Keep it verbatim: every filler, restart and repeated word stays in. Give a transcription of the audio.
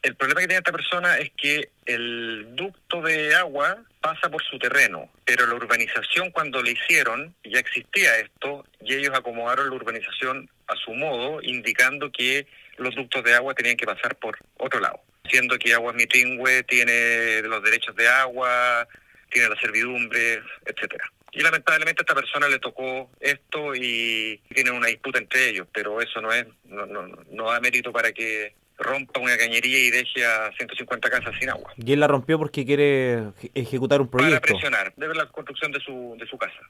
El problema que tiene esta persona es que el ducto de agua pasa por su terreno, pero la urbanización cuando le hicieron ya existía esto y ellos acomodaron la urbanización a su modo, indicando que los ductos de agua tenían que pasar por otro lado, siendo que Aguas Mitingüe tiene los derechos de agua, tiene la servidumbre, etcétera. Y lamentablemente a esta persona le tocó esto y tiene una disputa entre ellos, pero eso no es no, no, no da mérito para que rompa una cañería y deje a ciento cincuenta casas sin agua. Y él la rompió porque quiere eje- ejecutar un Para proyecto. presionar, debe la construcción de su de su casa.